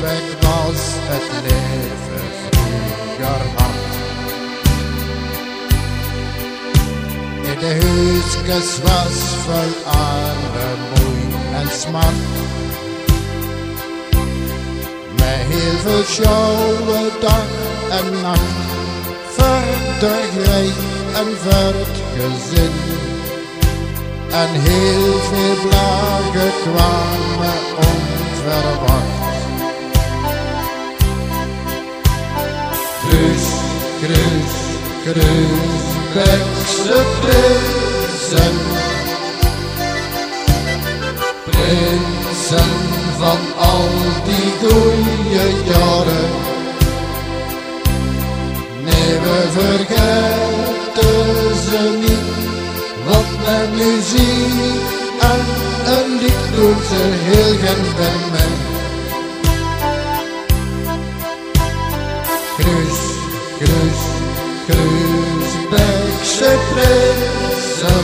Groesbeek was het leven vroeger hard. In de huisjes was vol armoede en smart. Met heel veel sjouwen dag en nacht. Voor de grij en voor het gezin. En heel veel blagen kwamen onverwacht. Groesbeekse prinsen. Prinsen van al die goeie jaren. Nee, we vergeten ze niet. Want met muziek en een lied doen ze heel Gent bij mij. Groesbeekse prinsen.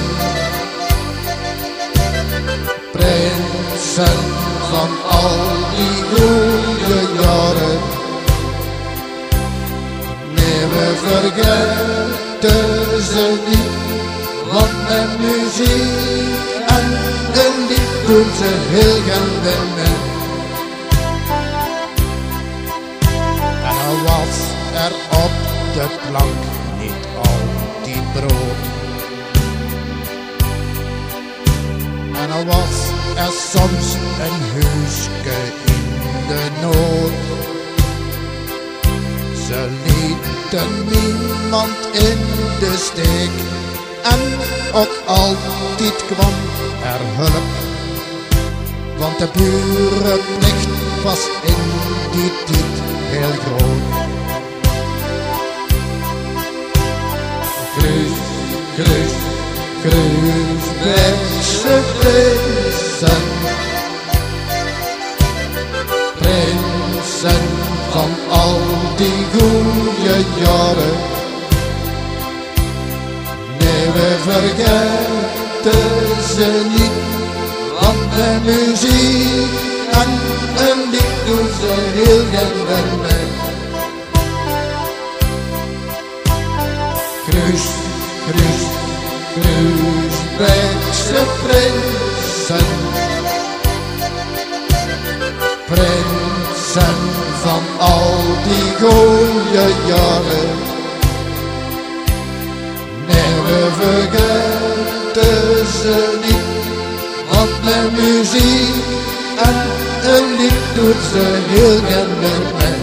Prinsen van al die goeie jaren. Nee, we vergeten ze niet. Want met muziek en een lied doen ze heel Gent bij mij. En al was er op de plank niet altijd brood. En al was er soms een huisje in de nood. Ze lieten niemand in de steek. En ook altijd kwam er hulp, want de burenplicht was in die tijd heel groot. Groesbeekse prinsen. Prinsen van al die goeie jaren. We vergeten ze niet, want de muziek en een lied doen ze heel Gent bij mij. Groesbeekse prinsen. Prinsen van al die goeie jaren. We vergeten ze niet, want met muziek en een lied doet ze heel Gent bij mij.